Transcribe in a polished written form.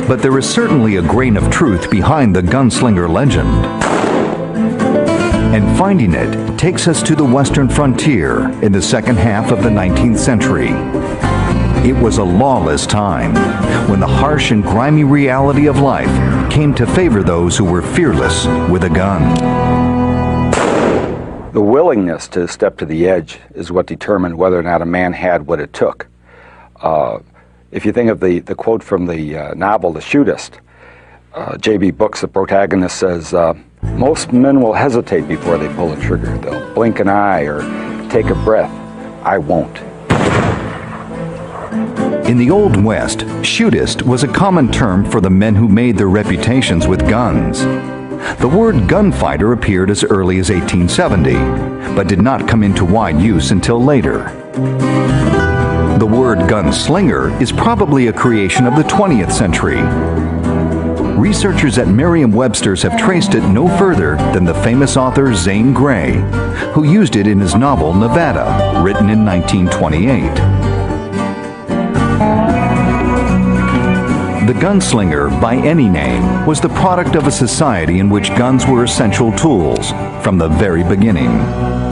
but there is certainly a grain of truth behind the gunslinger legend. And finding it takes us to the western frontier in the second half of the 19th century. It was a lawless time when the harsh and grimy reality of life came to favor those who were fearless with a gun. The willingness to step to the edge is what determined whether or not a man had what it took. If you think of the quote from the novel The Shootist, J.B. Brooks, the protagonist, says, most men will hesitate before they pull a trigger. They'll blink an eye or take a breath. I won't. In the Old West, shootist was a common term for the men who made their reputations with guns. The word gunfighter appeared as early as 1870, but did not come into wide use until later. The word gunslinger is probably a creation of the 20th century. Researchers at Merriam-Webster's have traced it no further than the famous author Zane Grey, who used it in his novel Nevada, written in 1928. The gunslinger, by any name, was the product of a society in which guns were essential tools from the very beginning.